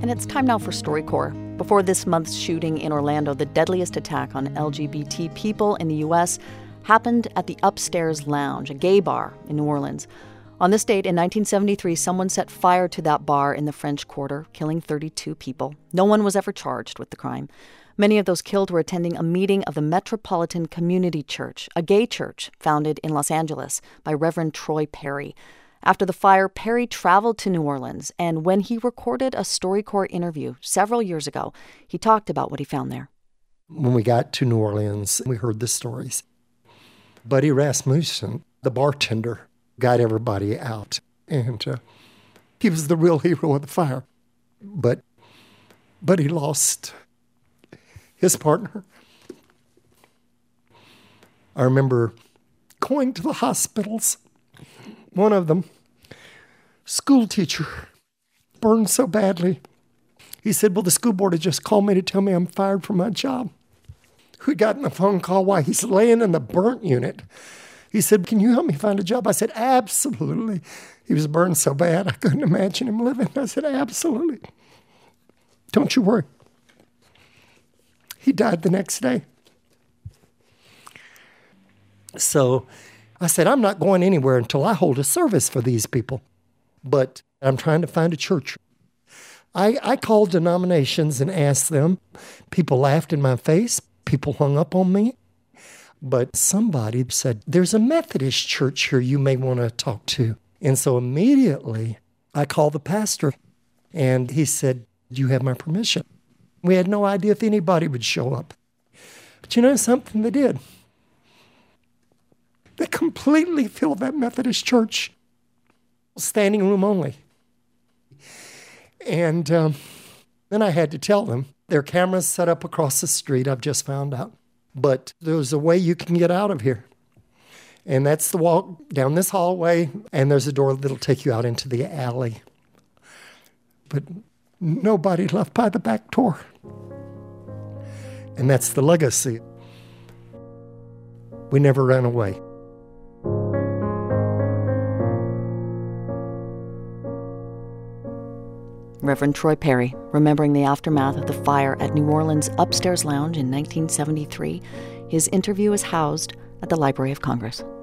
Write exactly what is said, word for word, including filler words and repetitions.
And it's time now for StoryCorps. Before this month's shooting in Orlando, the deadliest attack on L G B T people in the U S happened at the Upstairs Lounge, a gay bar in New Orleans. On this date in nineteen seventy-three, someone set fire to that bar in the French Quarter, killing thirty-two people. No one was ever charged with the crime. Many of those killed were attending a meeting of the Metropolitan Community Church, a gay church founded in Los Angeles by Reverend Troy Perry. After the fire, Perry traveled to New Orleans, and when he recorded a StoryCorps interview several years ago, he talked about what he found there. When we got to New Orleans, we heard the stories. Buddy Rasmussen, the bartender, got everybody out, and uh, he was the real hero of the fire. But, but he lost his partner. I remember going to the hospitals. One of them, school teacher, burned so badly. He said, well, the school board had just called me to tell me I'm fired from my job. We got in a phone call while he's laying in the burnt unit. He said, can you help me find a job? I said, absolutely. He was burned so bad, I couldn't imagine him living. I said, absolutely. Don't you worry. He died the next day. So I said, I'm not going anywhere until I hold a service for these people. But I'm trying to find a church. I, I called denominations and asked them. People laughed in my face. People hung up on me. But somebody said, there's a Methodist church here you may want to talk to. And so immediately I called the pastor, and he said, do you have my permission? We had no idea if anybody would show up. But you know something? They did. They completely filled that Methodist church, standing room only. And um, then I had to tell them, there are cameras set up across the street, I've just found out. But there's a way you can get out of here. And that's the walk down this hallway, and there's a door that'll take you out into the alley. But nobody left by the back door. And that's the legacy. We never ran away. Reverend Troy Perry, remembering the aftermath of the fire at New Orleans' Upstairs Lounge in nineteen seventy-three. His interview is housed at the Library of Congress.